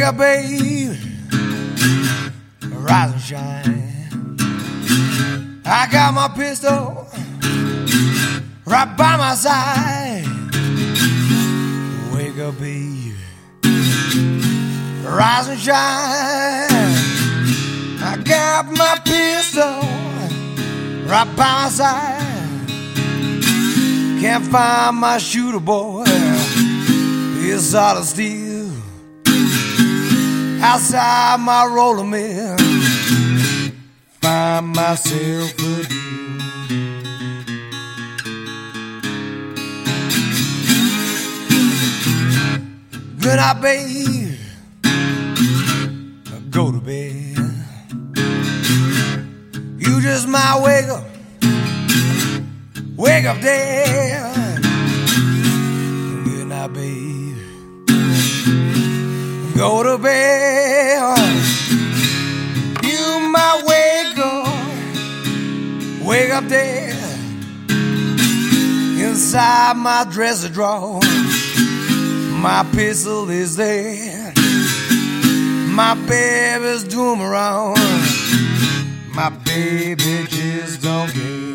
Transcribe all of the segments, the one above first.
up, babe, rise and shine. I got my pistol right by my side. Wake up, babe, rise and shine. I got my pistol right by my side. Can't find my shooter, boy, it's all of steel. Outside my roller mill, find myself a deal. Good night, babe, go to bed. You just might wake up dead. Good night, babe, go to bed. You might wake up dead. Inside my dresser drawer, my pistol is there. My baby's doing me wrong. My baby just don't care.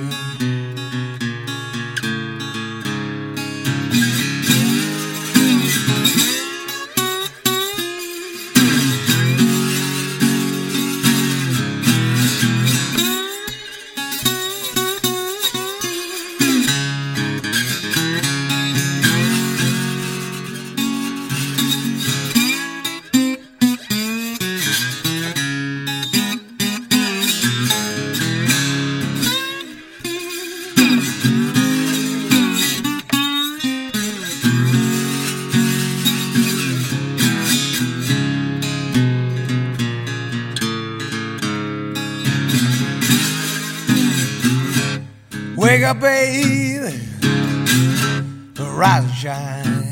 Wake up, baby, rise and shine.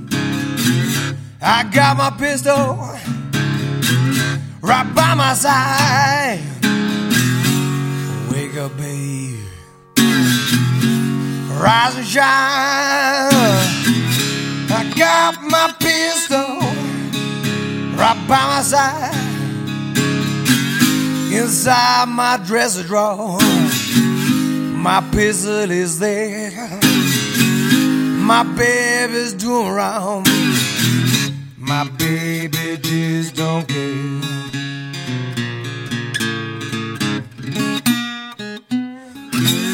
I got my pistol right by my side. Wake up, baby, rise and shine. I got my pistol right by my side. Inside my dresser drawer, my pistol is there. My baby's doing wrong. My baby just don't care.